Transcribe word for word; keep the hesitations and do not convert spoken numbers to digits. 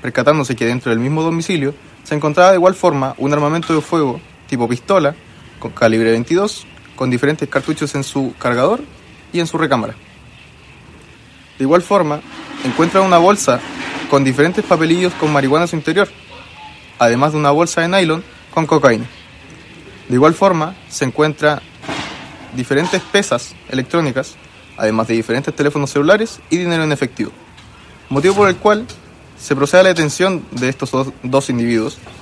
percatándose que dentro del mismo domicilio se encontraba de igual forma un armamento de fuego tipo pistola con calibre veintidós, con diferentes cartuchos en su cargador y en su recámara. De igual forma, encuentran una bolsa con diferentes papelillos con marihuana en su interior, además de una bolsa de nylon con cocaína. De igual forma, se encuentran diferentes pesas electrónicas, además de diferentes teléfonos celulares y dinero en efectivo, motivo por el cual se procede a la detención de estos dos, dos individuos,